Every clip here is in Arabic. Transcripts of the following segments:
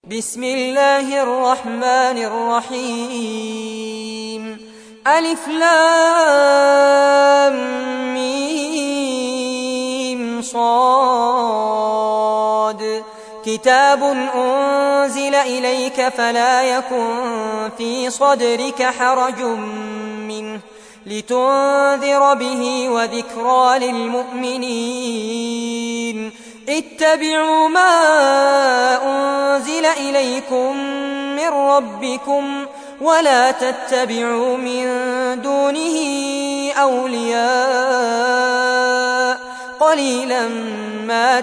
بسم الله الرحمن الرحيم. ألف لام ميم صاد. كتاب أنزل إليك فلا يكن في صدرك حرج منه لتنذر به وذكرى للمؤمنين. اتبعوا ما أنزل إليكم من ربكم ولا تتبعوا من دونه أولياء قليلا ما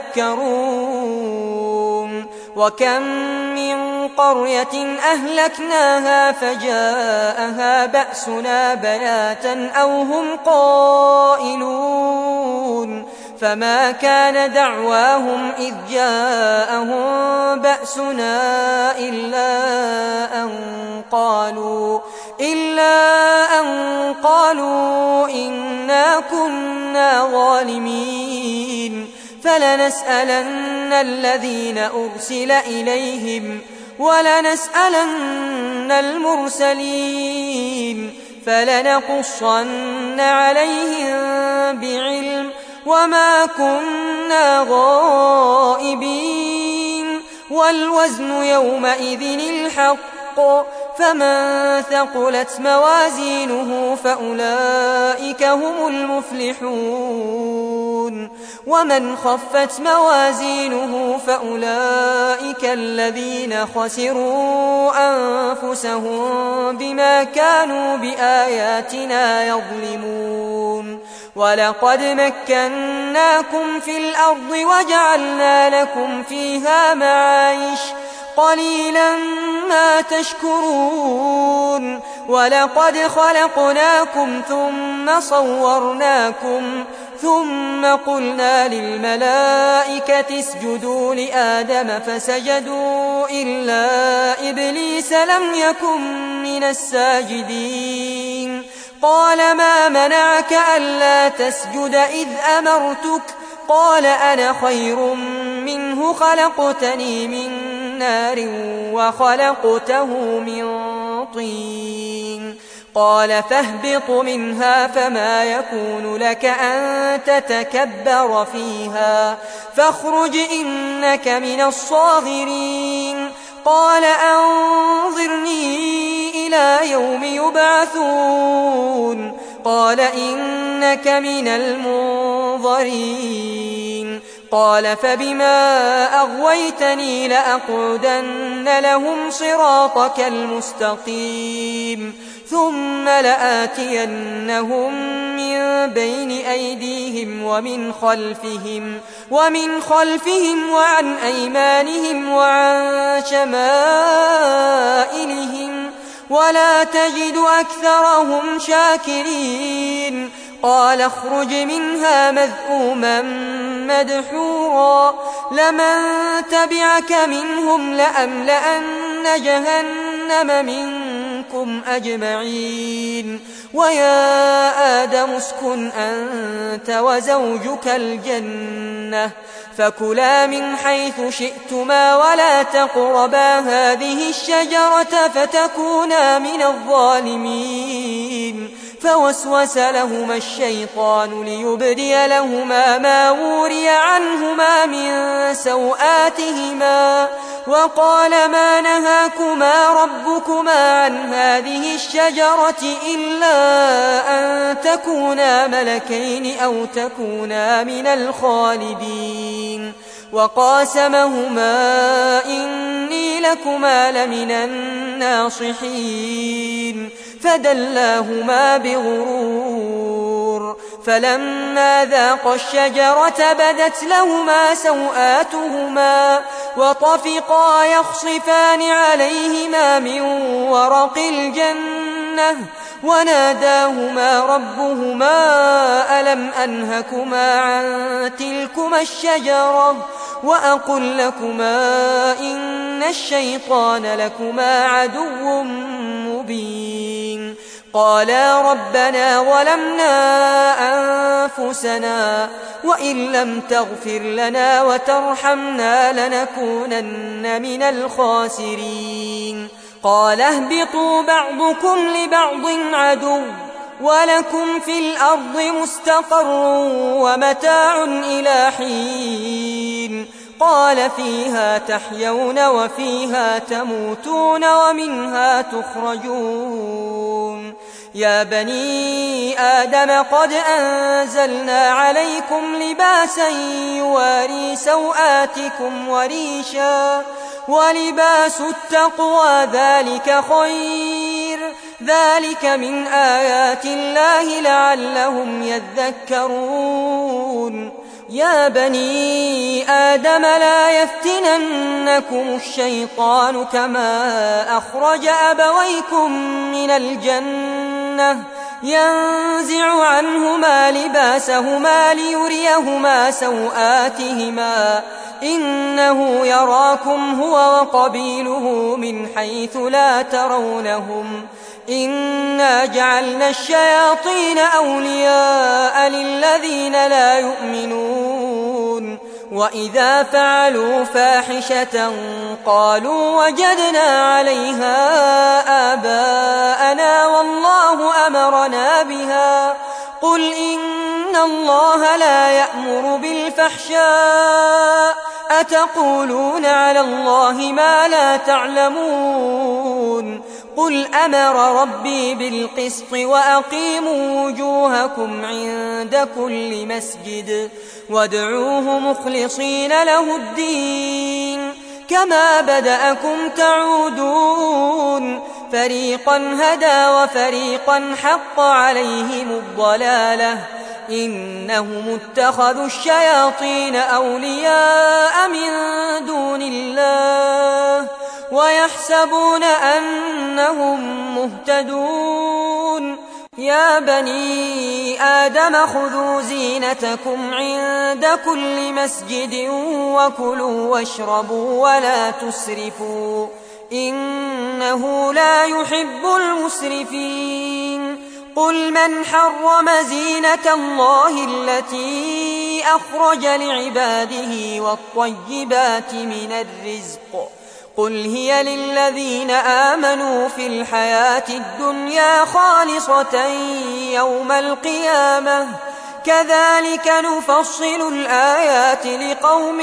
تذكرون. وكم من قرية أهلكناها فجاءها بأسنا بياتا أو هم قائلون فما كان دعواهم إذ جاءهم بأسنا إلا أن قالوا إنا كنا ظالمين. فلنسألن الذين أرسل إليهم ولنسألن المرسلين فلنقصن عليهم بعلم وما كنا غائبين. والوزن يومئذ الحق فمن ثقلت موازينه فأولئك هم المفلحون ومن خفت موازينه فأولئك الذين خسروا أنفسهم بما كانوا بآياتنا يظلمون. ولقد مكناكم في الأرض وجعلنا لكم فيها معايش قليلا ما تشكرون. ولقد خلقناكم ثم صورناكم ثم قلنا للملائكة اسجدوا لآدم فسجدوا إلا إبليس لم يكن من الساجدين. قال ما منعك ألا تسجد إذ أمرتك؟ قال أنا خير منه خلقتني من نار وخلقته من طين. قال فاهبط منها فما يكون لك أن تتكبر فيها فاخرج إنك من الصاغرين. قال أنظرني إلى يوم يبعثون. قال إنك من المنظرين. قال فبما أغويتني لأقعدن لهم صراطك المستقيم ثم لآتينهم من بين أيديهم ومن خلفهم وعن أيمانهم وعن شمائلهم ولا تجد أكثرهم شاكرين. قال اخرج منها مذءوما مدحورا لمن تبعك منهم لأملأن جهنم منكم أجمعين. ويا آدم اسكن أنت وزوجك الجنة فكلا من حيث شئتما ولا تقربا هذه الشجرة فتكونا من الظالمين. فوسوس لهما الشيطان ليبدي لهما ما وري عنهما من سوآتهما وقال ما نهاكما ربكما عن هذه الشجرة إلا أن تكونا ملكين أو تكونا من الخالدين. وقاسمهما إني لكما لمن الناصحين فدلاهما بغرور. فلما ذاقا الشجرة بدت لهما سوآتهما وطفقا يخصفان عليهما من ورق الجنة وناداهما ربهما ألم أنهكما عن تلكما الشجرة وأقل لكما إن الشيطان لكما عدو مبين. قالا ربنا ظلمنا أنفسنا وإن لم تغفر لنا وترحمنا لنكونن من الخاسرين قال اهبطوا بعضكم لبعض عدو ولكم في الأرض مستقر ومتاع إلى حين قال فيها تحيون وفيها تموتون ومنها تخرجون يا بني آدم قد أنزلنا عليكم لباسا يواري سوآتكم وريشا ولباس التقوى ذلك خير ذلك من آيات الله لعلهم يذكرون يا بني آدم لا يفتننكم الشيطان كما أخرج أبويكم من الجنة ينزع عنهما لباسهما ليريهما سوآتهما إنه يراكم هو وقبيله من حيث لا ترونهم إنا جعلنا الشياطين أولياء للذين لا يؤمنون وإذا فعلوا فاحشة قالوا وجدنا عليها آباءنا والله أمرنا بها قل إن الله لا يأمر بالفحشاء أتقولون على الله ما لا تعلمون قل أمر ربي بالقسط وأقيموا وجوهكم عند كل مسجد وادعوه مخلصين له الدين كما بدأكم تعودون فريقا هدى وفريقا حق عليهم الضلالة إنهم اتخذوا الشياطين أولياء من دون الله ويحسبون أنهم مهتدون يا بني آدم خذوا زينتكم عند كل مسجد وكلوا واشربوا ولا تسرفوا إنه لا يحب المسرفين قل من حرم زينة الله التي أخرج لعباده والطيبات من الرزق قل هي للذين آمنوا في الحياة الدنيا خالصة يوم القيامة كذلك نفصل الآيات لقوم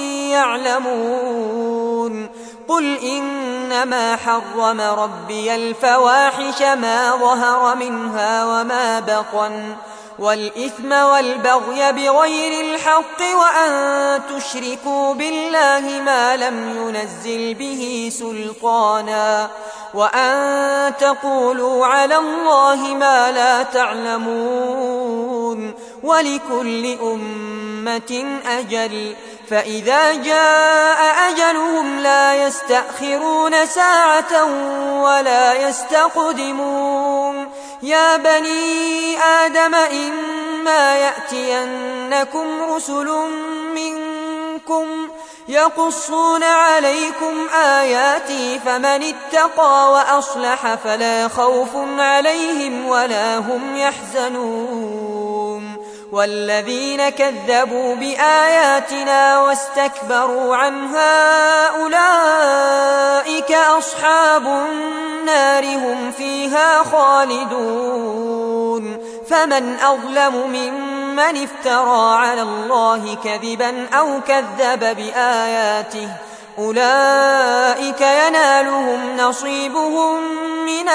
يعلمون قل إنما حرم ربي الفواحش ما ظهر منها وما بطن والإثم والبغي بغير الحق وأن تشركوا بالله ما لم ينزل به سلطانا وأن تقولوا على الله ما لا تعلمون ولكل أمة أجل فإذا جاء أجلهم لا يستأخرون ساعة ولا يستقدمون يا بني آدم إما يأتينكم رسل منكم يقصون عليكم آياتي فمن اتقى وأصلح فلا خوف عليهم ولا هم يحزنون والذين كذبوا بآياتنا واستكبروا عنها أولئك أصحاب النار هم فيها خالدون فمن أظلم ممن افترى على الله كذبا أو كذب بآياته أولئك ينالهم نصيبهم من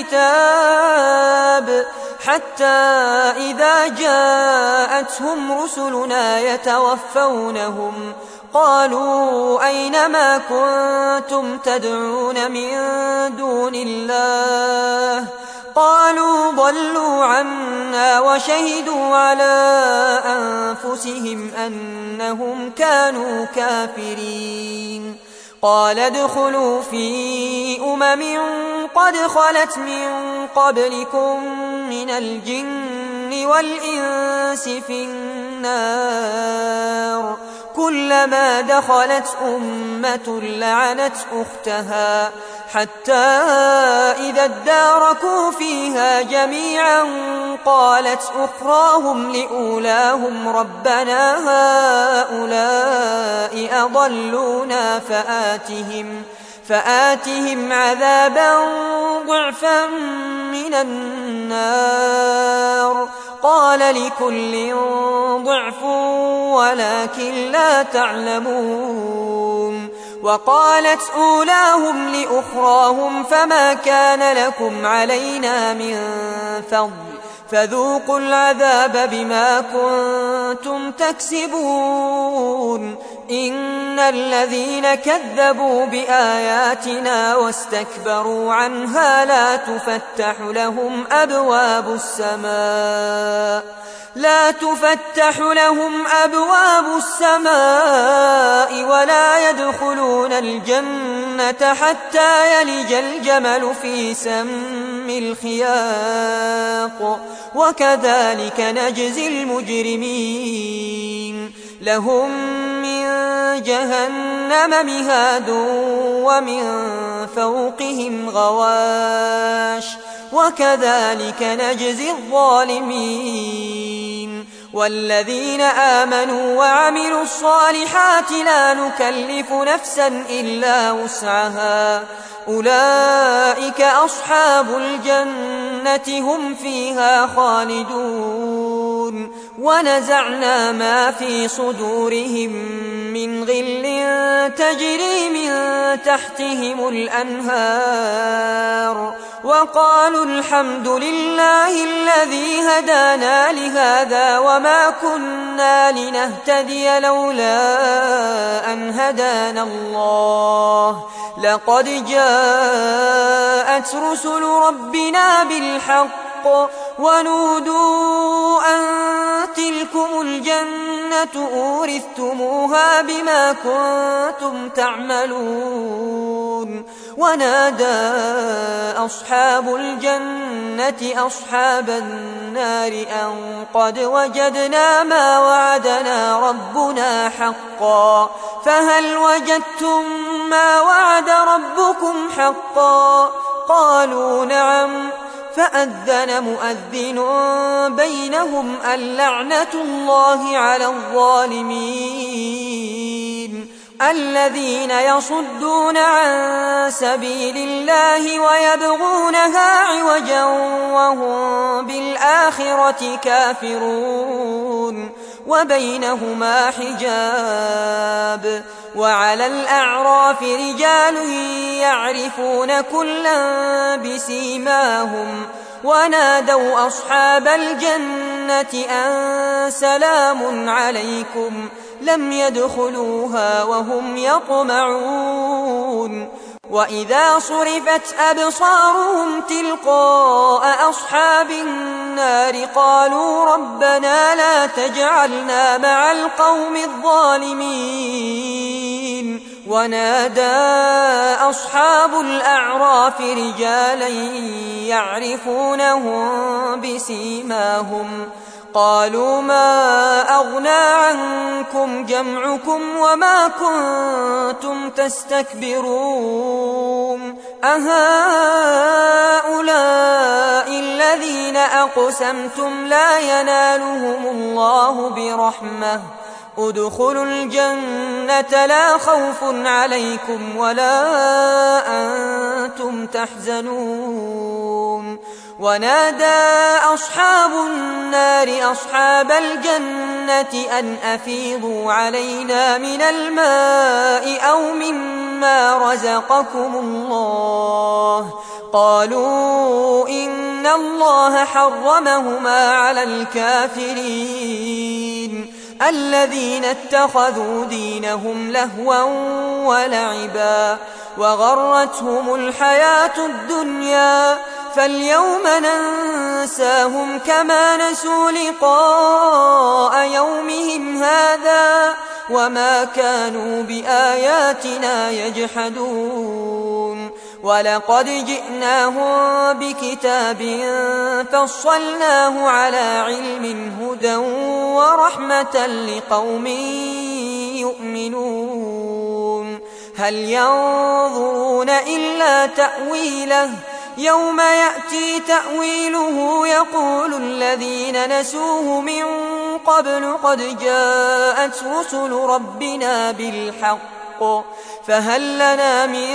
الكتاب حتى إذا جاءتهم رسلنا يتوفونهم قالوا أين ما كنتم تدعون من دون الله قالوا ضلوا عنا وشهدوا على أنفسهم أنهم كانوا كافرين قال ادخلوا في قد خلت من قبلكم من الجن والإنس في النار كلما دخلت أمة لعنت أختها حتى إذا اداركوا فيها جميعا قالت أخراهم لأولاهم ربنا هؤلاء أضلونا فآتهم عذابا ضعفا من النار قال لكل ضعف ولكن لا تعلمون وقالت أولاهم لأخراهم فما كان لكم علينا من فضل فذوقوا العذاب بما كنتم تكسبون إن الذين كذبوا بآياتنا واستكبروا عنها لا تفتح لهم أبواب السماء ولا يدخلون الجنة حتى يلج الجمل في سم الخياط وكذلك نجزي المجرمين لهم من جهنم مهاد ومن فوقهم غواش وكذلك نجزي الظالمين والذين آمنوا وعملوا الصالحات لا نكلف نفسا إلا وسعها أولئك أصحاب الجنة هم فيها خالدون ونزعنا ما في صدورهم من غل تجري من تحتهم الأنهار وقالوا الحمد لله الذي هدانا لهذا وما كنا لنهتدي لولا أن هدانا الله لقد جاءت رسل ربنا بالحق ونودوا أن تلكم الجنة أورثتموها بما كنتم تعملون ونادى أصحاب الجنة أصحاب النار أن قد وجدنا ما وعدنا ربنا حقا فهل وجدتم ما وعد ربكم حقا قالوا نعم فأذن مؤذن بينهم اللعنة الله على الظالمين الذين يصدون عن سبيل الله ويبغونها عوجا وهم بالآخرة كافرون وبينهما حجاب وعلى الأعراف رجال يعرفون كلا بسيماهم ونادوا أصحاب الجنة أن سلام عليكم لم يدخلوها وهم يطمعون وإذا صرفت أبصارهم تلقاء أصحاب النار قالوا ربنا لا تجعلنا مع القوم الظالمين ونادى أصحاب الأعراف رجالا يعرفونهم بسيماهم قالوا ما أغنى عنكم جمعكم وما كنتم تستكبرون أهؤلاء الذين أقسمتم لا ينالهم الله برحمة ادخلوا الجنة لا خوف عليكم ولا أنتم تحزنون ونادى أصحاب النار أصحاب الجنة أن أفيضوا علينا من الماء أو مما رزقكم الله قالوا إن الله حرمهما على الكافرين الذين اتخذوا دينهم لهوا ولعبا وغرتهم الحياة الدنيا فاليوم ننساهم كما نسوا لقاء يومهم هذا وما كانوا بآياتنا يجحدون ولقد جئناهم بكتاب فصلناه على علم هدى ورحمة لقوم يؤمنون هل ينظرون إلا تأويله يوم يأتي تأويله يقول الذين نسوه من قبل قد جاءت رسل ربنا بالحق فهل لنا من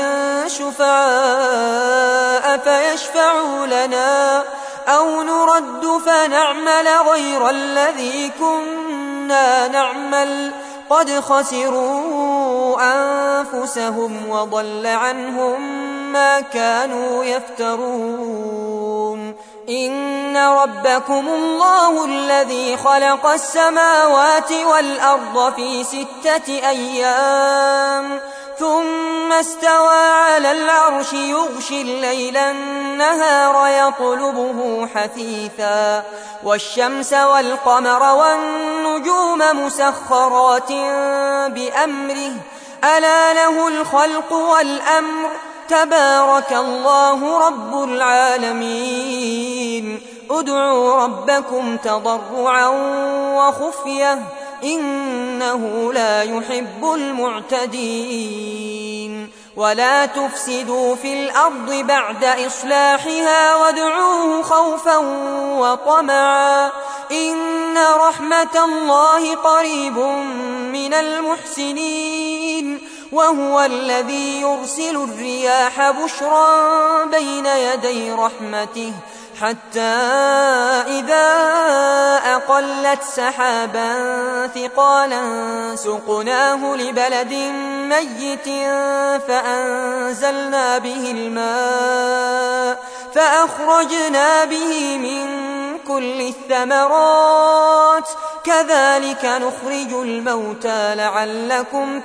شفعاء فيشفعوا لنا أو نرد فنعمل غير الذي كنا نعمل قد خسروا أنفسهم وضل عنهم ما كانوا يفترون إن ربكم الله الذي خلق السماوات والأرض في 6 أيام ثم استوى على العرش يغشي الليل النهار يطلبه حثيثا والشمس والقمر والنجوم مسخرات بأمره ألا له الخلق والأمر تبارك الله رب العالمين ادعوا ربكم تضرعا وخفية إنه لا يحب المعتدين ولا تفسدوا في الأرض بعد إصلاحها وادعوه خوفا وطمعا إن رحمة الله قريب من المحسنين وهو الذي يرسل الرياح بشرا بين يدي رحمته حتى إذا أقلت سحابا ثقالا سقناه لبلد ميت فأنزلنا به الماء فأخرجنا به من كل الثمرات كذلك نخرج الموتى لعلكم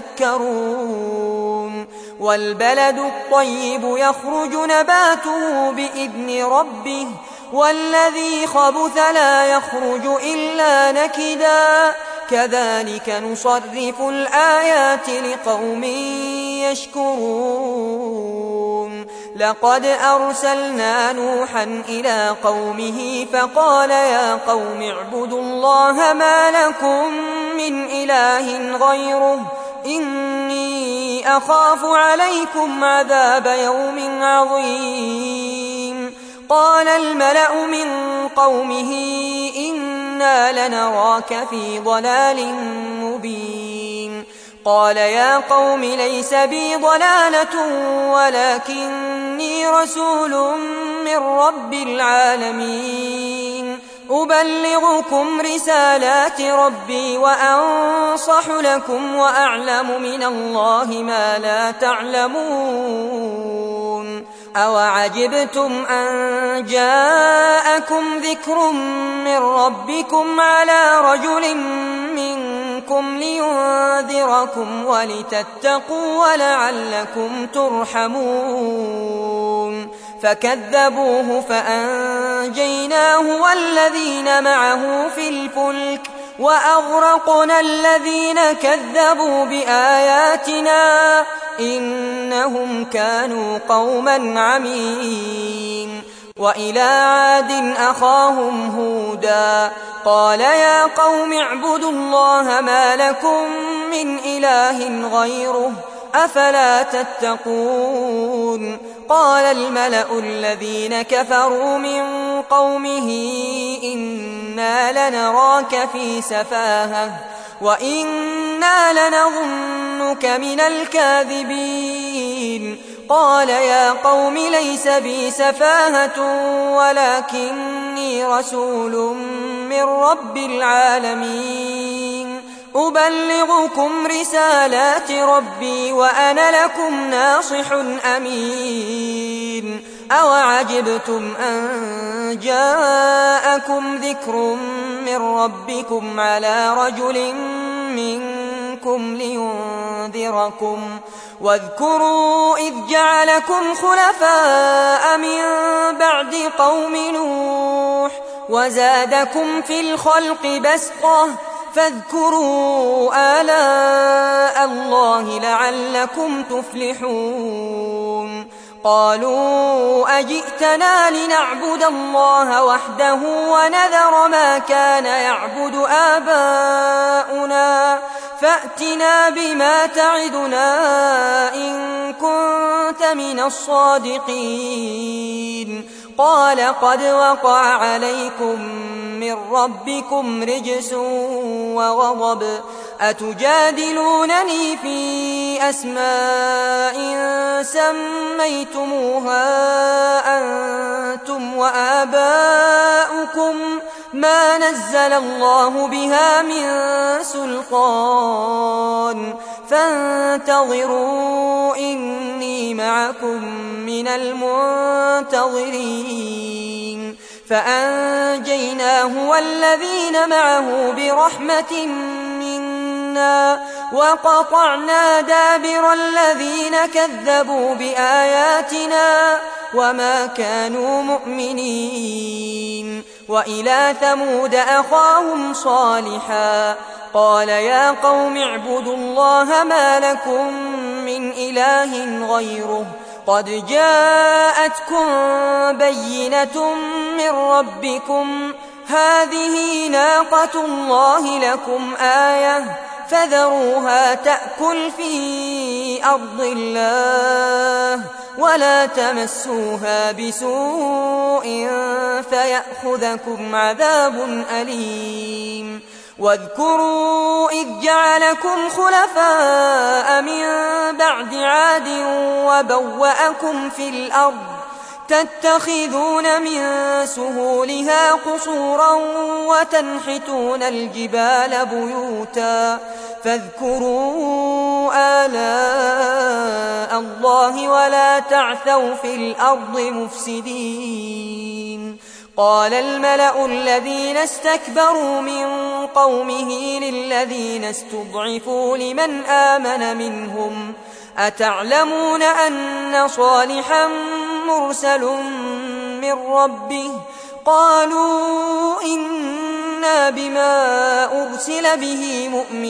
تذكرون والبلد الطيب يخرج نباته بإذن ربه والذي خبث لا يخرج إلا نكدا كذلك نصرف الآيات لقوم يشكرون لقد أرسلنا نوحا إلى قومه فقال يا قوم اعبدوا الله ما لكم من إله غيره إني أخاف عليكم عذاب يوم عظيم قال الملأ من قومه إنا لنراك في ضلال مبين قال يا قوم ليس بي ضلالة ولكني رسول من رب العالمين أبلغكم رسالات ربي وأنصح لكم وأعلم من الله ما لا تعلمون أوعجبتم أن جاءكم ذكر من ربكم على رجل منكم لينذركم ولتتقوا ولعلكم ترحمون فكذبوه فأنجيناه والذين معه في الفلك وأغرقنا الذين كذبوا بآياتنا إنهم كانوا قوما عمين وإلى عاد أخاهم هودا قال يا قوم اعبدوا الله ما لكم من إله غيره أفلا تتقون قال الملأ الذين كفروا من قومه إنا لنراك في سفاهة وإنا لنظنك من الكاذبين قال يا قوم ليس بي سفاهة ولكني رسول من رب العالمين أبلغكم رسالات ربي وأنا لكم ناصح أمين أوعجبتم أن جاءكم ذكر من ربكم على رجل منكم لينذركم واذكروا إذ جعلكم خلفاء من بعد قوم نوح وزادكم في الخلق بسطة فاذكروا آلاء الله لعلكم تفلحون قالوا أجئتنا لنعبد الله وحده ونذر ما كان يعبد آباؤنا فأتنا بما تعدنا إن كنت من الصادقين. قال قد وقع عليكم من ربكم رجس وغضب، أتجادلونني في أسماء سميتموها أنتم وآباؤكم ما نزل الله بها من سلطان، فانتظروا إني معكم من المنتظرين. فأنجيناه والذين معه برحمة منا وقطعنا دابر الذين كذبوا بآياتنا وما كانوا مؤمنين. وإلى ثمود أخاهم صالحا قال يا قوم اعبدوا الله ما لكم من إله غيره قد جاءتكم بينة من ربكم هذه ناقة الله لكم آية فذروها تأكل في أرض الله ولا تمسوها بسوء فيأخذكم عذاب أليم. واذكروا إذ جعلكم خلفاء من بعد عاد وبوأكم في الأرض تتخذون من سهولها قصورا وتنحتون الجبال بيوتا فاذكروا آلاء الله ولا تعثوا في الأرض مفسدين. قال الملأ الذين استكبروا من قومه للذين استضعفوا لمن آمن منهم أتعلمون أن صالحا مرسل من ربه قالوا إنا بما أرسل به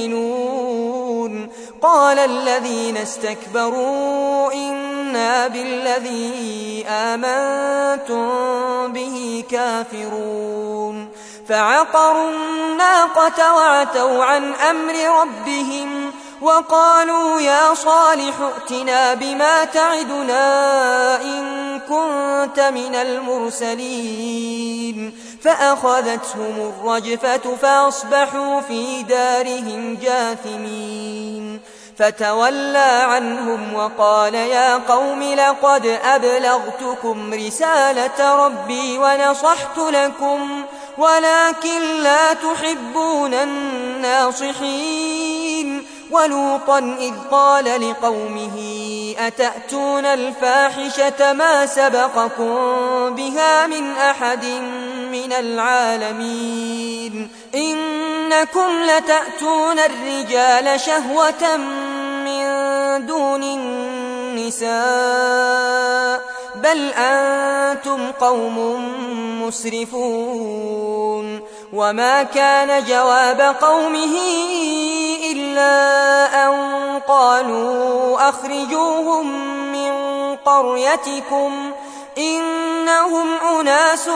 مؤمنون. قال الذين استكبروا إنا بالذي آمنتم به كافرون. فعقروا الناقة وعتوا عن أمر ربهم وقالوا يا صالح ائتنا بما تعدنا إن كنت من المرسلين. فأخذتهم الرجفة فأصبحوا في دارهم جاثمين. فتولى عنهم وقال يا قوم لقد أبلغتكم رسالة ربي ونصحت لكم ولكن لا تحبون الناصحين. ولوطا إذ قال لقومه أتأتون الفاحشة ما سبقكم بها من أحد من العالمين إنكم لتأتون الرجال شهوة من دون النساء بل أنتم قوم مسرفون. وما كان جواب قومه إلا أن قالوا أخرجوهم من قريتكم إنهم أناس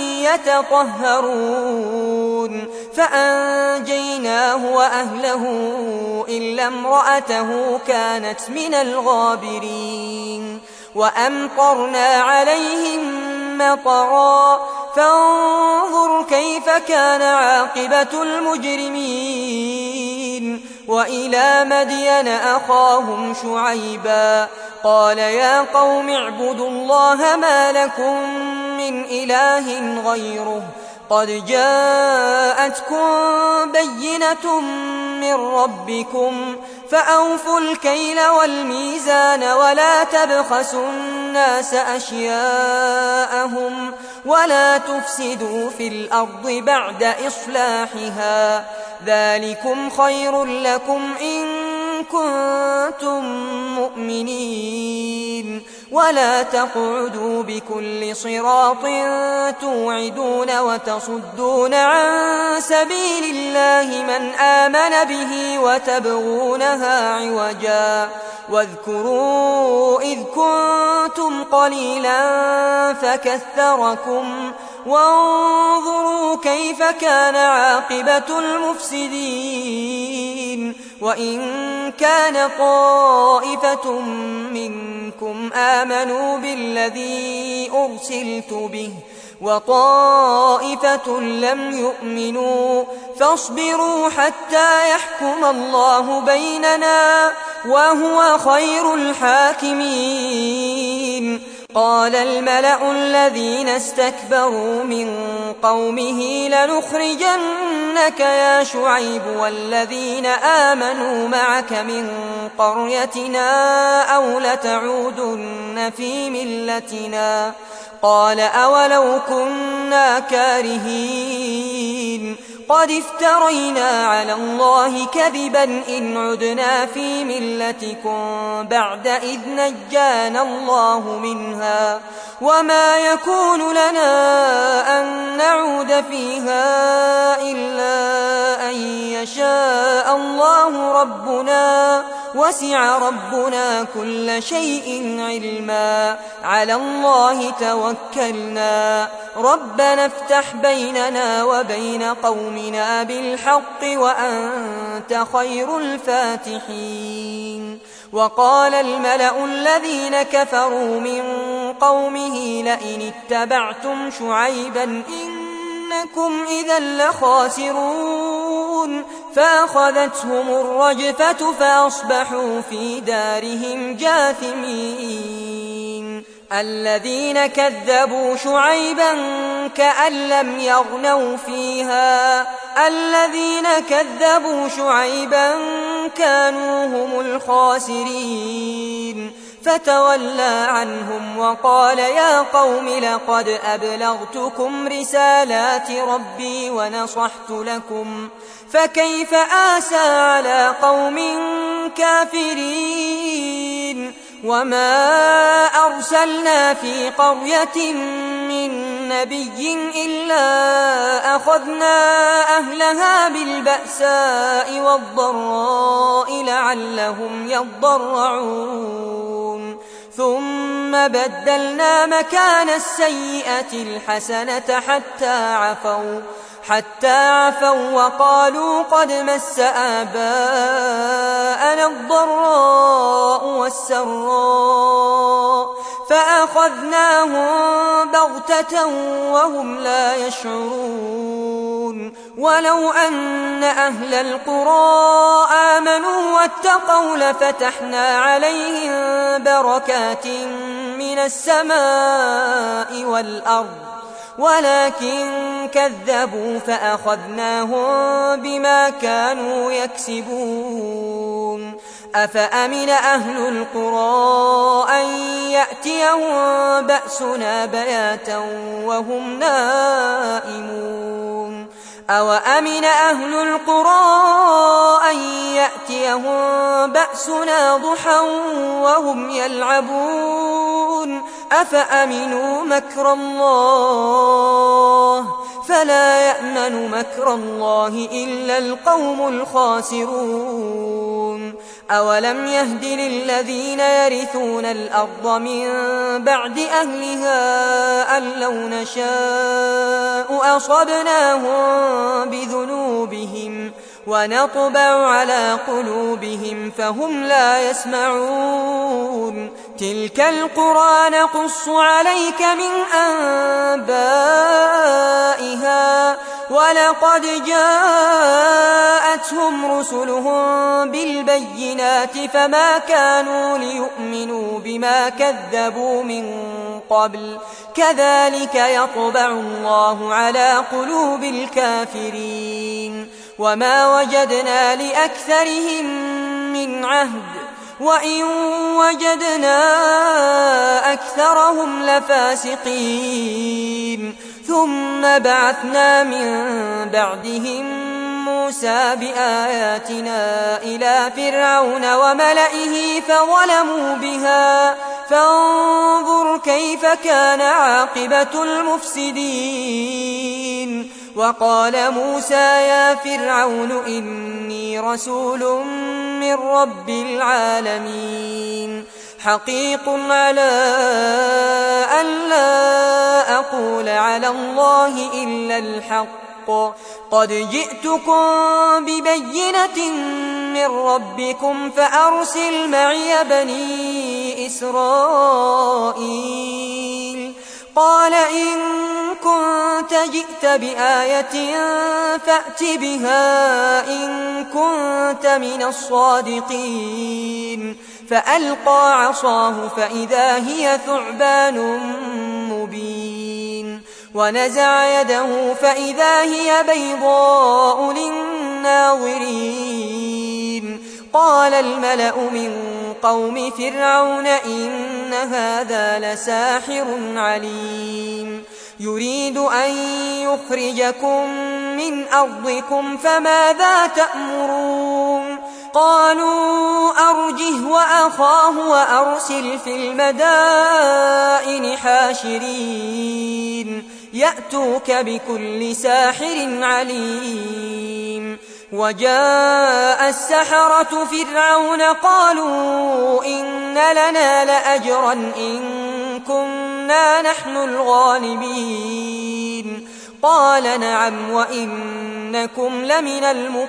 يتطهرون. فأنجيناه وأهله إلا امرأته كانت من الغابرين. وأمطرنا عليهم مطرا فانظر كيف كان عاقبة المجرمين. وإلى مدين أخاهم شعيبا قال يا قوم اعبدوا الله ما لكم من إله غيره قد جاءتكم بينة من ربكم فأوفوا الكيل والميزان ولا تبخسوا الناس أشياءهم ولا تفسدوا في الأرض بعد إصلاحها ذلكم خير لكم إن كنتم مؤمنين. ولا تقعدوا بكل صراط توعدون وتصدون عن سبيل الله من آمن به وتبغونها عوجا. واذكروا إذ كنتم قليلا فكثركم وانظروا كيف كان عاقبة المفسدين. وإن كان طائفة منكم آمنوا بالذي أرسلت به وطائفة لم يؤمنوا فاصبروا حتى يحكم الله بيننا وهو خير الحاكمين. قال الملأ الذين استكبروا من قومه لنخرجنك يا شعيب والذين آمنوا معك من قريتنا أو لتعودن في ملتنا. قال أولو كنا كارهين قد افترينا على الله كذبا إن عدنا في ملتكم بعد إذ نجانا الله منها وما يكون لنا أن نعود فيها إلا أن يشاء الله ربنا وسع ربنا كل شيء علما على الله توكلنا ربنا افتح بيننا وبين قومنا بالحق وأنت خير الفاتحين. وقال الملأ الذين كفروا من قومه لئن اتبعتم شعيبا إنكم إذا لخاسرون فأخذتهم الرجفة فأصبحوا في دارهم جاثمين. الذين كذبوا شعيبا كأن لم يغنوا فيها الذين كذبوا شعيبا كانوا هم الخاسرين. فتولى عنهم وقال يا قوم لقد أبلغتكم رسالات ربي ونصحت لكم فكيف آسى على قوم كافرين. وما أرسلنا في قرية من نبي إلا أخذنا أهلها بالبأساء والضراء لعلهم يضرعون ثم بدلنا مكان السيئة الحسنة حتى عفوا وقالوا قد مس آباءنا الضراء والسراء فأخذناهم بغتة وهم لا يشعرون. ولو أن أهل القرى آمنوا واتقوا لفتحنا عليهم بركات من السماء والأرض ولكن كذبوا فأخذناهم بما كانوا يكسبون. أفأمن أهل القرى أن يأتيهم بأسنا بياتا وهم نائمون أوأمن أهل القرى أن يأتيهم بأسنا ضحى وهم يلعبون أفأمنوا مكر الله فلا يأمن مكر الله إلا القوم الخاسرون. أولم يهد للذين يرثون الأرض من بعد أهلها أن لو نشاء أصبناهم بذنوبهم ونطبع على قلوبهم فهم لا يسمعون. تلك القرى نقص عليك من أنبائها ولقد جاءتهم رسلهم بالبينات فما كانوا ليؤمنوا بما كذبوا من قبل كذلك يطبع الله على قلوب الكافرين. وما وجدنا لأكثرهم من عهد وإن وجدنا أكثرهم لفاسقين. ثم بعثنا من بعدهم موسى بآياتنا إلى فرعون وملئه فظلموا بها فانظر كيف كان عاقبة المفسدين. وقال موسى يا فرعون إني رسول من رب العالمين حقيق على أن لا أقول على الله إلا الحق قد جئتكم ببينة من ربكم فأرسل معي بني إسرائيل. قال إن كنت جئت بآية فأت بها إن كنت من الصادقين. فألقى عصاه فإذا هي ثعبان مبين، ونزع يده فإذا هي بيضاء للناظرين. قال الملأ من قوم فرعون إن هذا لساحر عليم، يريد أن يخرجكم من أرضكم فماذا تأمرون؟ قالوا أرجه وأخاه وأرسل في المدائن حاشرين يأتوك بكل ساحر عليم. وجاء السحرة فرعون قالوا إن لنا لأجرا إن كنا نحن الغالبين. قال نعم وإنكم لمن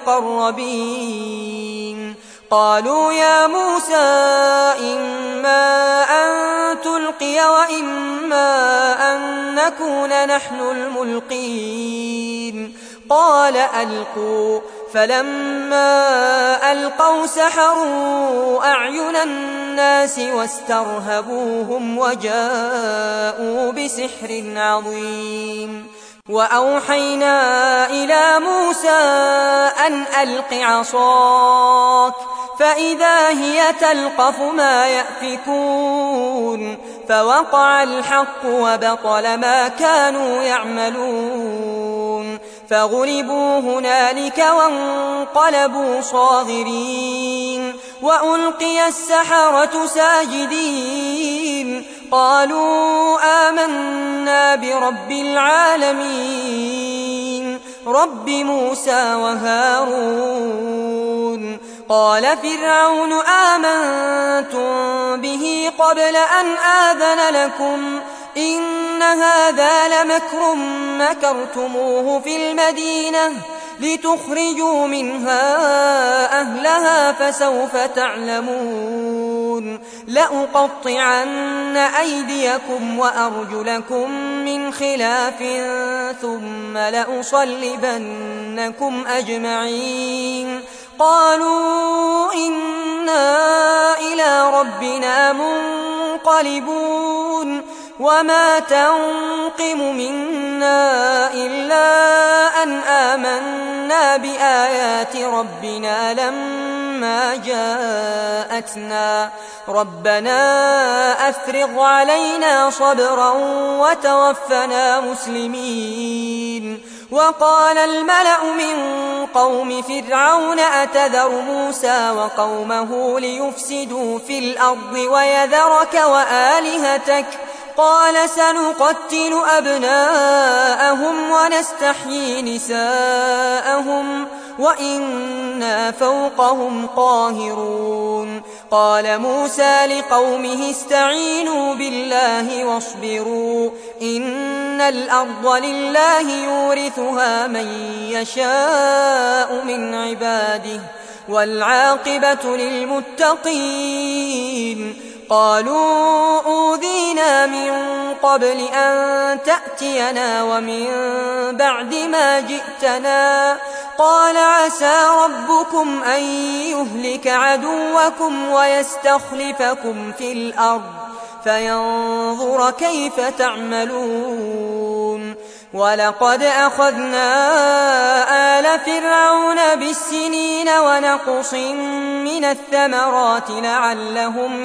المقربين. قالوا يا موسى إما أن تلقي وإما أن نكون نحن الملقين. قال ألقوا. فلما ألقوا سحروا أعين الناس واسترهبوهم وجاءوا بسحر عظيم. وأوحينا إلى موسى أن ألق عصاك فإذا هي تلقف ما يأفكون. فوقع الحق وبطل ما كانوا يعملون. فغلبوا هنالك وانقلبوا صاغرين. وألقي السحرة ساجدين قالوا آمنا برب العالمين رب موسى وهارون. قال فرعون آمنتم به قبل أن آذن لكم إن هذا لمكر مكرتموه في المدينة لتخرجوا منها أهلها فسوف تعلمون. لأقطعن أيديكم وأرجلكم من خلاف ثم لأصلبنكم أجمعين. قالوا إنا إلى ربنا منقلبون. وما تنقم منا إلا أن آمنا بآيات ربنا لما جاءتنا ربنا أفرغ علينا صبرا وتوفنا مسلمين. وقال الملأ من قوم فرعون أتذر موسى وقومه ليفسدوا في الأرض ويذرك وآلهتك قال سنقتل أبناءهم ونستحيي نساءهم وإنا فوقهم قاهرون. قال موسى لقومه استعينوا بالله واصبروا إن الأرض لله يورثها من يشاء من عباده والعاقبة للمتقين. قالوا أوذينا من قبل أن تأتينا ومن بعد ما جئتنا. قال عسى ربكم أن يهلك عدوكم ويستخلفكم في الأرض فينظر كيف تعملون. ولقد أخذنا آل فرعون بالسنين ونقص من الثمرات لعلهم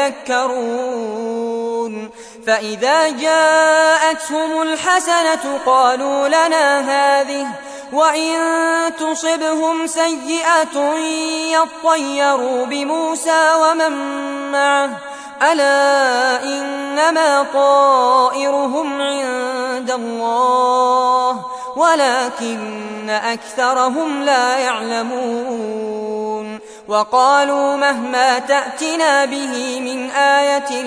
يذكرون. فإذا جاءتهم الحسنة قالوا لنا هذه وإن تصبهم سيئة يطيروا بموسى ومن معه ألا إنما طائرهم عند الله ولكن أكثرهم لا يعلمون. وقالوا مهما تأتنا به من آية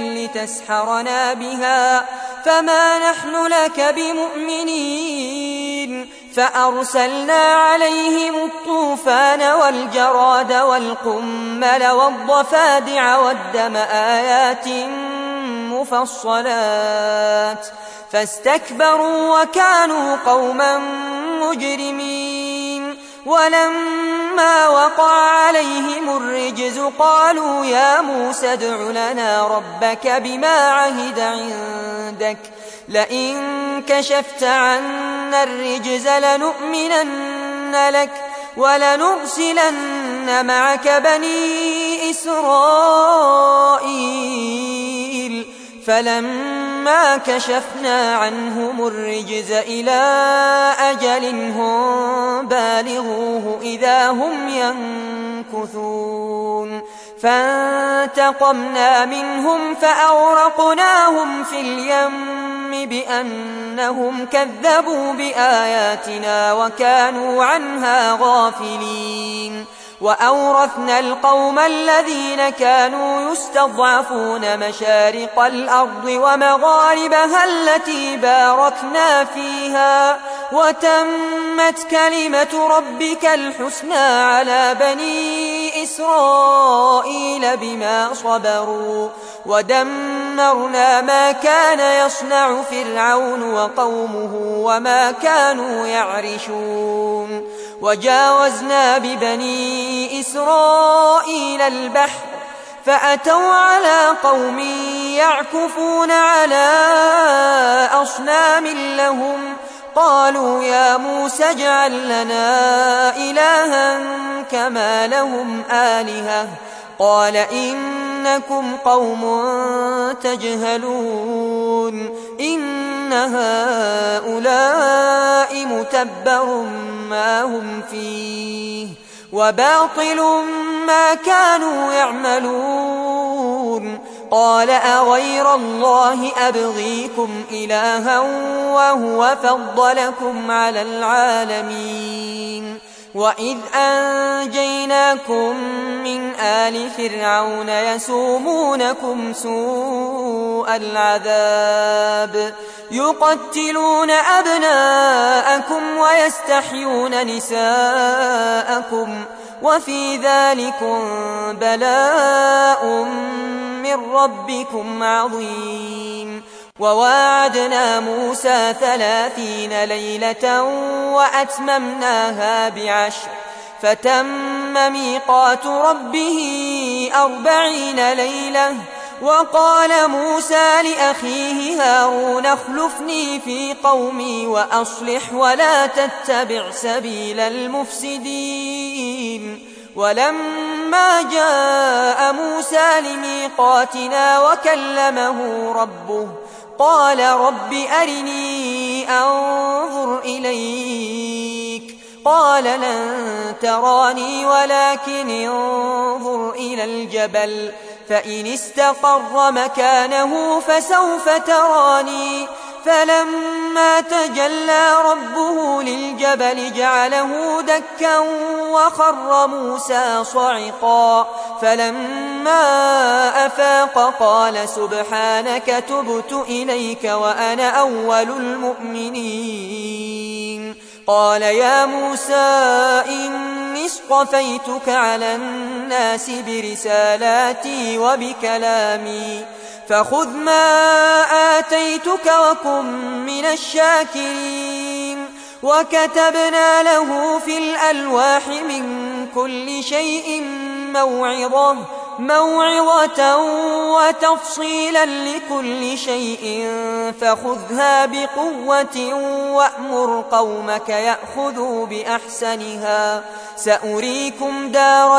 لتسحرنا بها فما نحن لك بمؤمنين. فأرسلنا عليهم الطوفان والجراد والقمل والضفادع والدم آيات مفصلات فاستكبروا وكانوا قوما مجرمين. ولما وقع عليهم الرجز قالوا يا موسى ادع لنا ربك بما عهد عندك لئن كشفت عنا الرجز لنؤمنن لك ولنرسلن معك بني إسرائيل. فلما كشفنا عنهم الرجز إلى أجل هم بالغوه إذا هم ينكثون فانتقمنا منهم فأغرقناهم في اليم بأنهم كذبوا بآياتنا وكانوا عنها غافلين. وأورثنا القوم الذين كانوا يستضعفون مشارق الأرض ومغاربها التي باركنا فيها وتمت كلمة ربك الحسنى على بني إسرائيل بما صبروا ودمرنا ما كان يصنع فرعون وقومه وما كانوا يعرشون. وجاوزنا ببني إسرائيل البحر فأتوا على قوم يعكفون على أصنام لهم قالوا يا موسى اجعل لنا إلها كما لهم آلهة قال إنكم قوم تجهلون إن هؤلاء متبر ما هم فيه وباطل ما كانوا يعملون. قال أغير الله أبغيكم إلها وهو فضلكم على العالمين. وإذ أنجيناكم من آل فرعون يسومونكم سوء العذاب يقتلون أبناءكم ويستحيون نساءكم وفي ذلكم بلاء من ربكم عظيم. وواعدنا موسى 30 ليلة وأتممناها ب10 فتم ميقات ربه 40 ليلة. وقال موسى لأخيه هارون اخلفني في قومي وأصلح ولا تتبع سبيل المفسدين. ولما جاء موسى لميقاتنا وكلمه ربه قال رب أرني أنظر إليك قال لن تراني ولكن انظر إلى الجبل فإن استقر مكانه فسوف تراني. فلما تجلى ربه للجبل جعله دكا وخر موسى صعقا. فلما أفاق قال سبحانك تبت إليك وأنا أول المؤمنين. قال يا موسى إني اصطفيتك على الناس برسالاتي وبكلامي فخذ ما آتيتك وكن من الشاكرين. وكتبنا له في الألواح من كل شيء موعظة وتفصيلا لكل شيء فخذها بقوة وأمر قومك يأخذوا بأحسنها سأريكم دار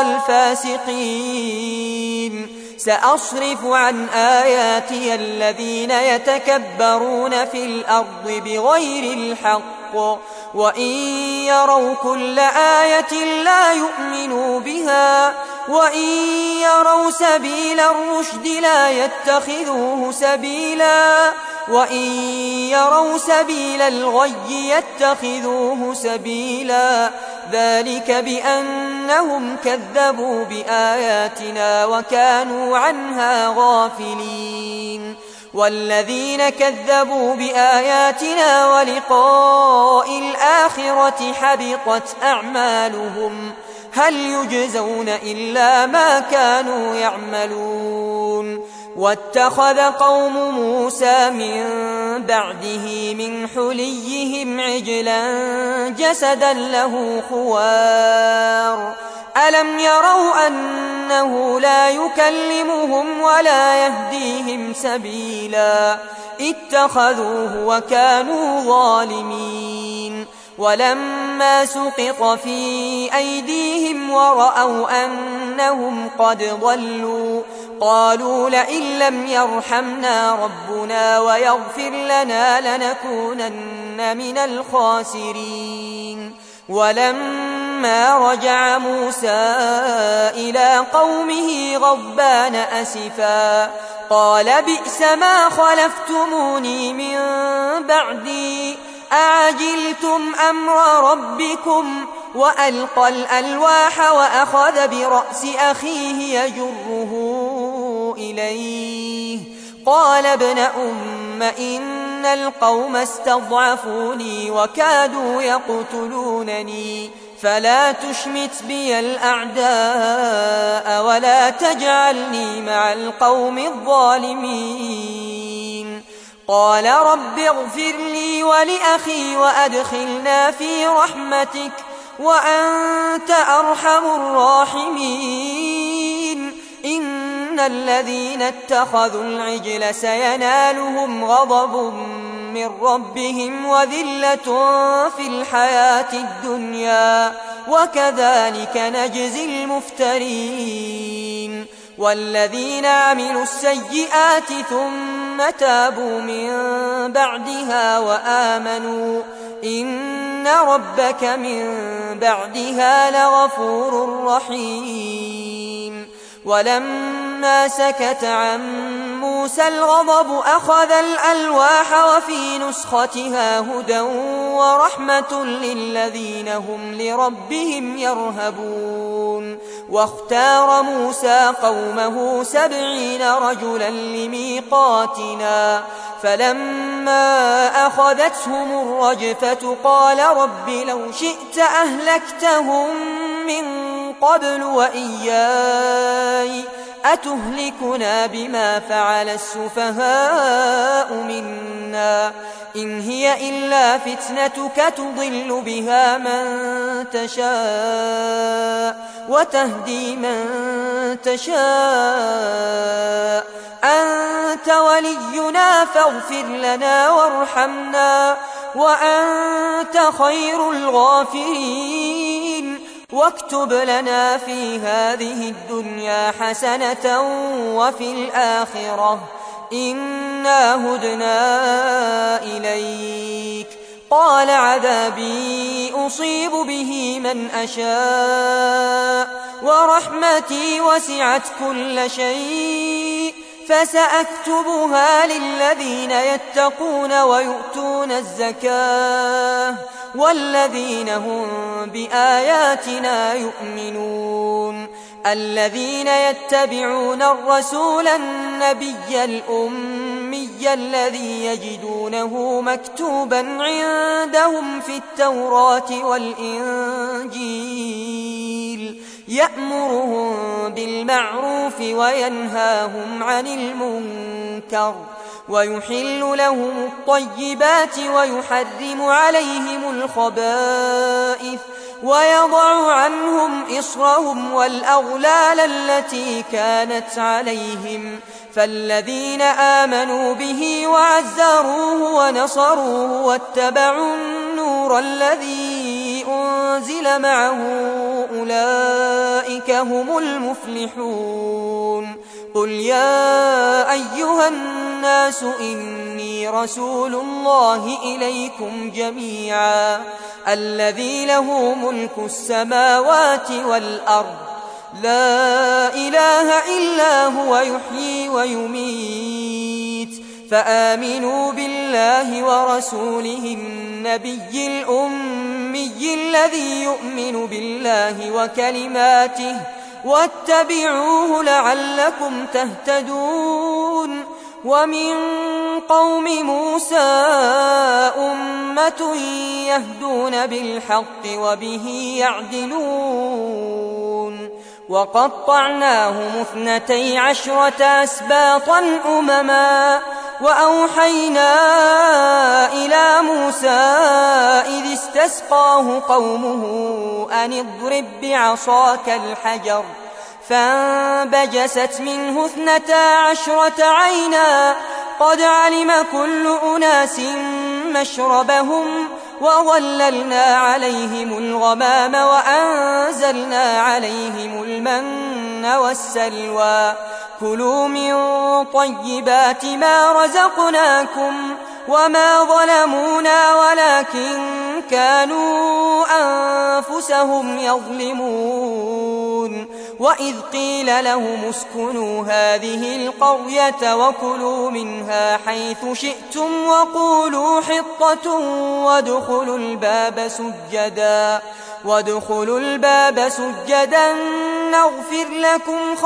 الفاسقين. سأصرف عن آياتي الذين يتكبرون في الأرض بغير الحق وإن يروا كل آية لا يؤمنوا بها وإن يروا سبيل الرشد لا يتخذوه سبيلا وإن يروا سبيل الغي يتخذوه سبيلا. ذلك بأنهم كذبوا بآياتنا وكانوا عنها غافلين. والذين كذبوا بآياتنا ولقاء الآخرة حبطت أعمالهم هل يجزون إلا ما كانوا يعملون واتخذ قوم موسى من بعده من حليهم عجلا جسدا له خوار ألم يروا أنه لا يكلمهم ولا يهديهم سبيلا اتخذوه وكانوا ظالمين ولما سقط في أيديهم ورأوا أنهم قد ضلوا قالوا لئن لم يرحمنا ربنا ويغفر لنا لنكونن من الخاسرين ولما رجع موسى إلى قومه غضبان أسفا قال بئس ما خلفتموني من بعدي أعجلتم أمر ربكم وألقى الألواح وأخذ برأس أخيه يجره إليه قال ابن أم إن القوم استضعفوني وكادوا يقتلونني فلا تشمت بي الأعداء ولا تجعلني مع القوم الظالمين قال رب اغفر لي ولأخي وأدخلنا في رحمتك وأنت أرحم الراحمين إن الذين اتخذوا العجل سينالهم غضب من ربهم وذلة في الحياة الدنيا وكذلك نجزي المفترين والذين عملوا السيئات ثم تابوا من بعدها وآمنوا إن ربك من بعدها لغفور رحيم ولما سكت عن موسى الغضب أخذ الألواح وفي نسختها هدى ورحمة للذين هم لربهم يرهبون واختار موسى قومه 70 رجلا لميقاتنا فلما أخذتهم الرجفة قال رب لو شئت أهلكتهم من قبل وإياي أتهلكنا بما فعل السفهاء منا إن هي إلا فتنتك تضل بها من تشاء وتهدي من تشاء أنت ولينا فاغفر لنا وارحمنا وأنت خير الغافرين واكتب لنا في هذه الدنيا حسنة وفي الآخرة إنا هدنا إليك قال عذابي أصيب به من أشاء ورحمتي وسعت كل شيء فسأكتبها للذين يتقون ويؤتون الزكاة والذين هم بآياتنا يؤمنون الذين يتبعون الرسول النبي الأمي الذي يجدونه مكتوبا عندهم في التوراة والإنجيل يأمرهم بالمعروف وينهاهم عن المنكر ويحل لهم الطيبات ويحرم عليهم الخبائث ويضع عنهم إصرهم والأغلال التي كانت عليهم فالذين آمنوا به وعزروه ونصروه واتبعوا النور الذي أنزل معه أولئك هم المفلحون قل يا أيها الناس إني رسول الله إليكم جميعا الذي له ملك السماوات والأرض لا إله إلا هو يحيي ويميت فآمنوا بالله ورسوله النبي الأمي الذي يؤمن بالله وكلماته واتبعوه لعلكم تهتدون ومن قوم موسى أمة يهدون بالحق وبه يعدلون وقطعناهم 12 أسباطا أمما وأوحينا إلى موسى إذ استسقاه قومه أن اضرب بعصاك الحجر فانبجست منه 12 عينا قد علم كل أناس مشربهم وظللنا عليهم الغمام وأنزلنا عليهم المن والسلوى كلوا من طيبات ما رزقناكم وما ظلمونا ولكن كانوا أنفسهم يظلمون وإذ قيل لهم اسكنوا هذه القرية وكلوا منها حيث شئتم وقولوا حطة وادخلوا الباب سجدا نغفر لكم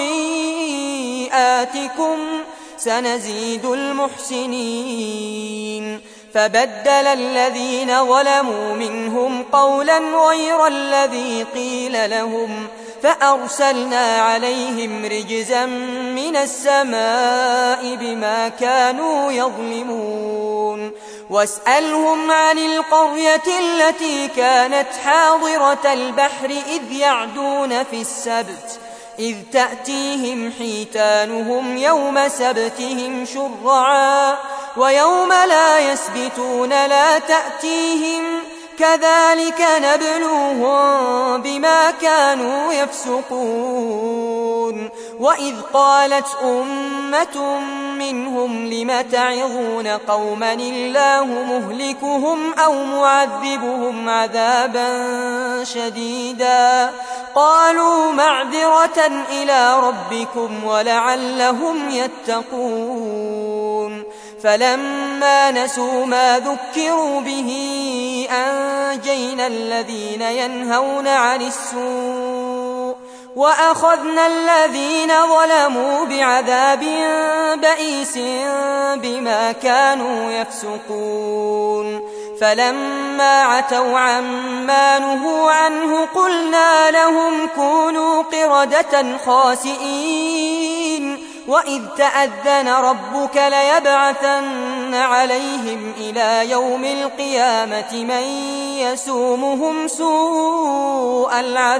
خطيئاتكم سنزيد المحسنين فبدل الذين ظلموا منهم قولا غير الذي قيل لهم فأرسلنا عليهم رجزا من السماء بما كانوا يظلمون واسألهم عن القرية التي كانت حاضرة البحر إذ يعدون في السبت إذ تأتيهم حيتانهم يوم سبتهم شرعا ويوم لا يسبتون لا تأتيهم كذلك نبلوهم بما كانوا يفسقون وإذ قالت أمة منهم لم تعظون قوما الله مهلكهم أو معذبهم عذابا شديدا قالوا معذرة إلى ربكم ولعلهم يتقون فلما نسوا ما ذكروا به أنجينا الذين ينهون عن السوء وأخذنا الذين ظلموا بعذاب بئيس بما كانوا يفسقون فلما عتوا عما نهوا عنه قلنا لهم كونوا قردة خاسئين وإذ تأذن ربك ليبعثن عليهم إلى يوم القيامة من يسومهم سوء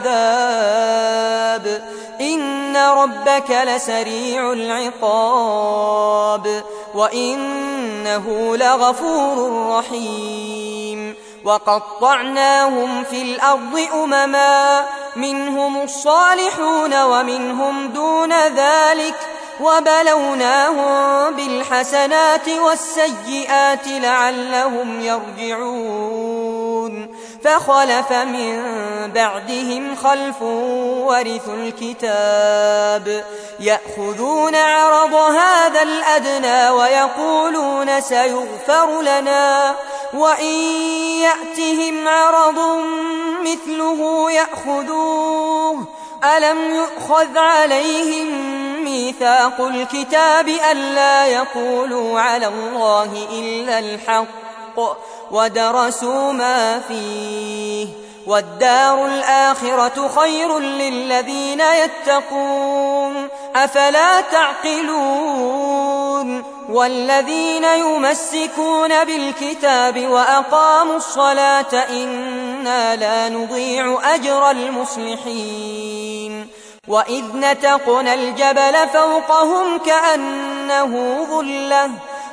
العذاب إن ربك لسريع العقاب وإنه لغفور رحيم وقطعناهم في الأرض أمما منهم الصالحون ومنهم دون ذلك وبلوناهم بالحسنات والسيئات لعلهم يرجعون فخلف من بعدهم خلف ورثوا الكتاب يأخذون عرض هذا الأدنى ويقولون سيغفر لنا وإن يأتهم عرض مثله يأخذوه ألم يؤخذ عليهم ميثاق الكتاب ألا يقولوا على الله إلا الحق ودرسوا ما فيه والدار الآخرة خير للذين يتقون أفلا تعقلون والذين يمسكون بالكتاب وأقاموا الصلاة إنا لا نضيع أجر المصلحين وإذ نتقنا الجبل فوقهم كأنه ظلة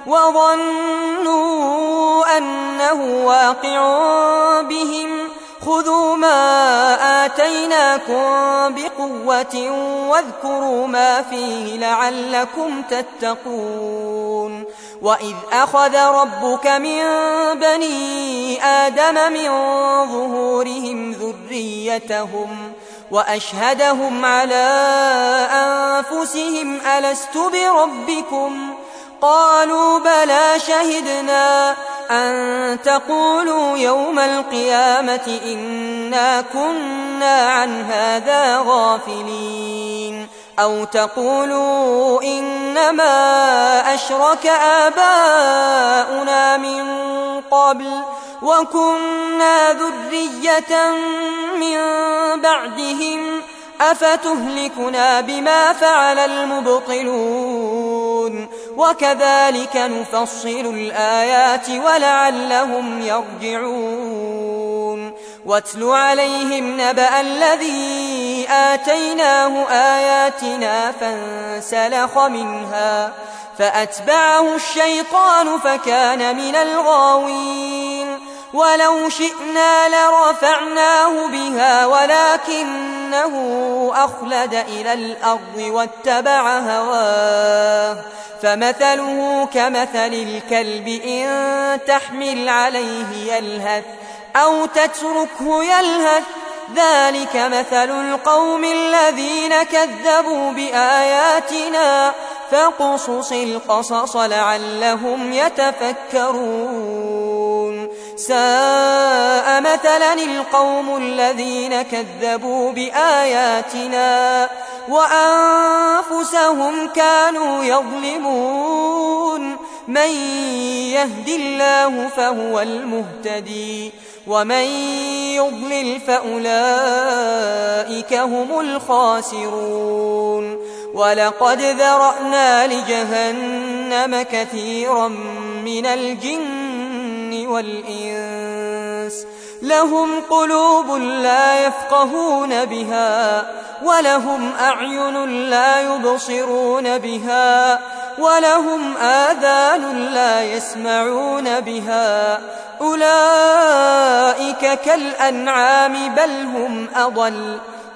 وظنوا أنه واقع بهم خذوا ما آتيناكم بقوة واذكروا ما فيه لعلكم تتقون وإذ أخذ ربك من بني آدم من ظهورهم ذريتهم وأشهدهم على أنفسهم ألست بربكم قالوا بلى شهدنا أن تقولوا يوم القيامة إنا كنا عن هذا غافلين أو تقولوا إنما أشرك آباؤنا من قبل وكنا ذرية من بعدهم أفتهلكنا بما فعل المبطلون وكذلك نفصل الآيات ولعلهم يرجعون واتل عليهم نبأ الذي آتيناه آياتنا فانسلخ منها فأتبعه الشيطان فكان من الغاوين ولو شئنا لرفعناه بها ولكنه أخلد إلى الأرض واتبع هواه فمثله كمثل الكلب إن تحمل عليه يلهث أو تتركه يلهث ذلك مثل القوم الذين كذبوا بآياتنا فاقصص القصص لعلهم يتفكرون ساء مثلا القوم الذين كذبوا بآياتنا وأنفسهم كانوا يظلمون من يهد الله فهو المهتدي ومن يضلل فأولئك هم الخاسرون ولقد ذرأنا لجهنم كثيرا من الجن والإنس لهم قلوب لا يفقهون بها ولهم أعين لا يبصرون بها ولهم آذان لا يسمعون بها أولئك كالأنعام بل هم أضل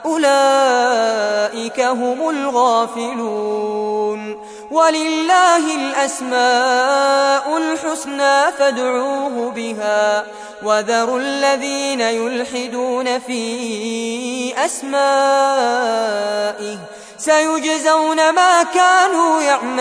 أولئك هم الغافلون ولله الأسماء الحسنى فادعوه بها وذروا الذين يلحدون في أسمائه سيجزون ما كانوا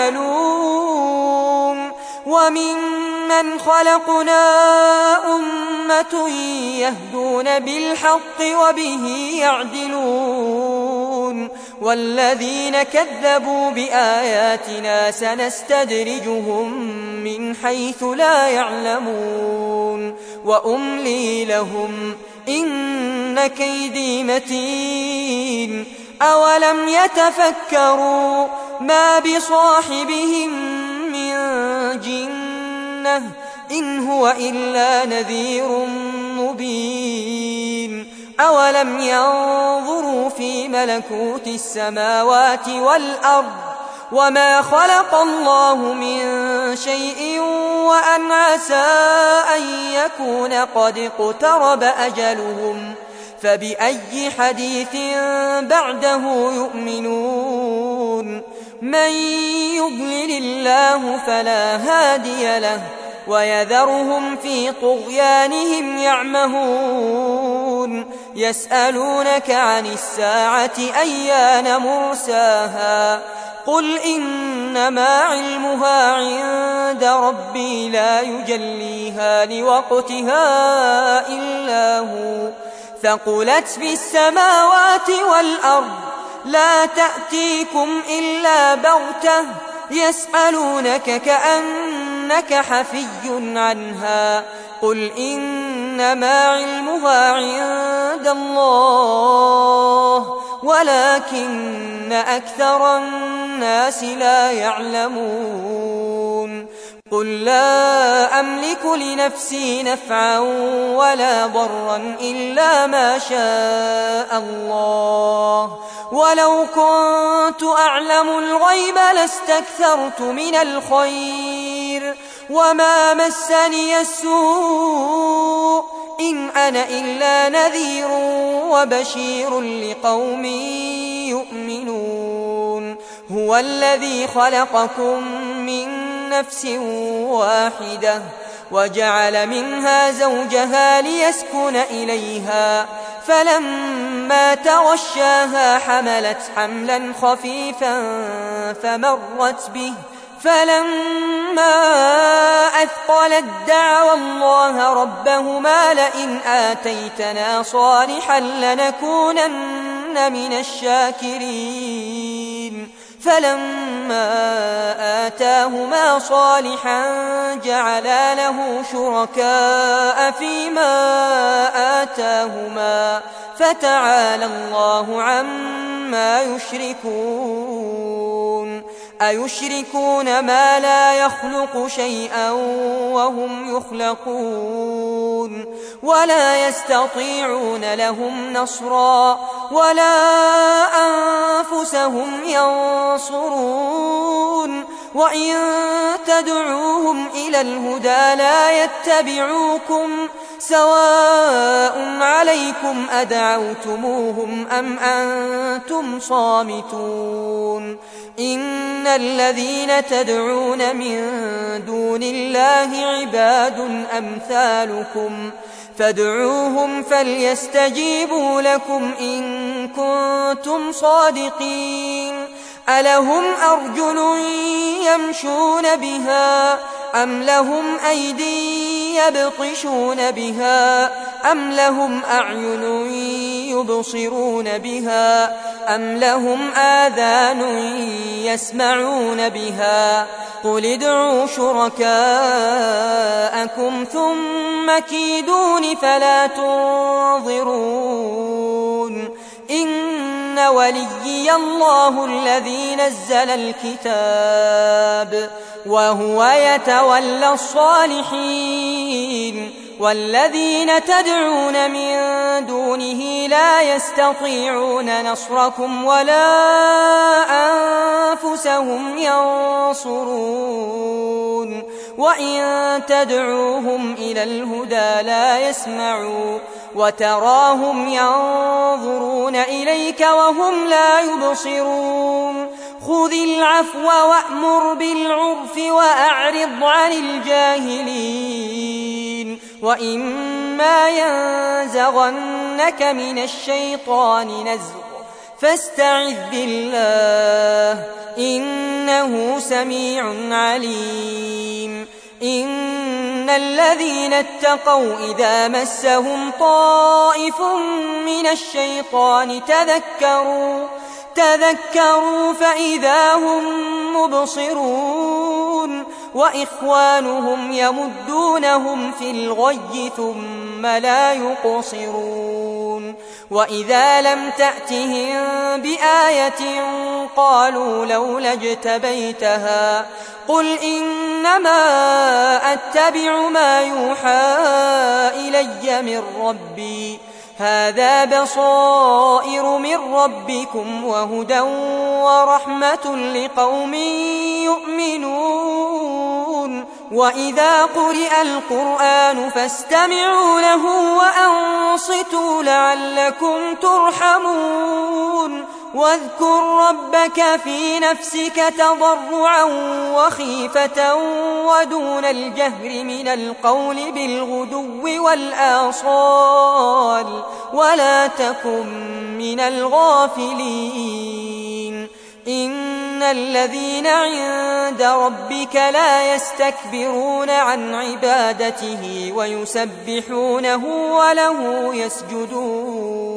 يعملون وممن خلقنا أمة يهدون بالحق وبه يعدلون والذين كذبوا بآياتنا سنستدرجهم من حيث لا يعلمون وأملي لهم إن كيدي متين أولم يتفكروا ما بصاحبهم من جنة إن هو إلا نذير مبين أولم ينظروا في ملكوت السماوات والأرض وما خلق الله من شيء وأن عسى أن يكون قد اقترب أجلهم فبأي حديث بعده يؤمنون من يضلل الله فلا هادي له ويذرهم في طغيانهم يعمهون يسألونك عن الساعة أيان مرساها قل إنما علمها عند ربي لا يجليها لوقتها إلا هو ثقلت في السماوات والأرض لا تأتيكم إلا بغتة يسألونك كأنك حفي عنها قل إنما علمها عند الله ولكن أكثر الناس لا يعلمون قل لا أملك لنفسي نفعا ولا ضرا إلا ما شاء الله ولو كنت أعلم الغيب لاستكثرت من الخير وما مسني السوء إن أنا إلا نذير وبشير لقوم يؤمنون هو الذي خلقكم من نفس واحدة وجعل منها زوجها ليسكن إليها فلما تغشاها حملت حملا خفيفا فمرت به فلما أثقلت دعوا الله ربهما لئن آتيتنا صالحا لنكونن من الشاكرين فلما آتاهما صالحا جعلا له شركاء فيما آتاهما فتعالى الله عما يشركون أيشركون ما لا يخلق شيئا وهم يخلقون ولا يستطيعون لهم نصرا ولا أنفسهم ينصرون وإن تدعوهم إلى الهدى لا يتبعوكم سواء عليكم أدعوتموهم أم أنتم صامتون إن الذين تدعون من دون الله عباد أمثالكم فادعوهم فليستجيبوا لكم إن كنتم صادقين ألهم أرجل يمشون بها أم لهم أيدي يبطشون بها أم لهم أعين يبصرون بها أم لهم آذان يسمعون بها قل ادعوا شركاءكم ثم كيدون فلا تنظرون إن وليي الله الذي نزل الكتاب وهو يتولى الصالحين والذين تدعون من دونه لا يستطيعون نصركم ولا أنفسهم ينصرون وإن تدعوهم إلى الهدى لا يسمعوا وتراهم ينظرون إليك وهم لا يبصرون خذ العفو وأمر بالعرف وأعرض عن الجاهلين وإما ينزغنك من الشيطان نزغ فاستعذ بالله إنه سميع عليم إن الذين اتقوا إذا مسهم طائف من الشيطان تذكروا فإذا هم مبصرون وإخوانهم يمدونهم في الغي ثم لا يقصرون وإذا لم تأتهم بآية قالوا لولا اجتبيتها قل إنما أتبع ما يوحى إلي من ربي هذا بصائر من ربكم وهدى ورحمة لقوم يؤمنون وإذا قرئ القرآن فاستمعوا له وأنصتوا لعلكم ترحمون واذكر ربك في نفسك تضرعا وخيفة ودون الجهر من القول بالغدو والآصال ولا تكن من الغافلين إن الذين عند ربك لا يستكبرون عن عبادته ويسبحونه وله يسجدون